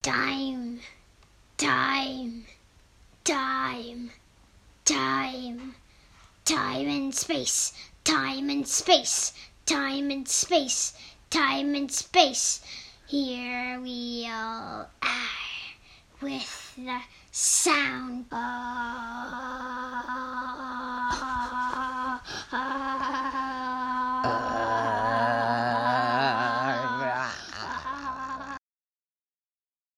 Time, time, time, time, time and space, time and space, time and space, time and space. Here we all are with the sound of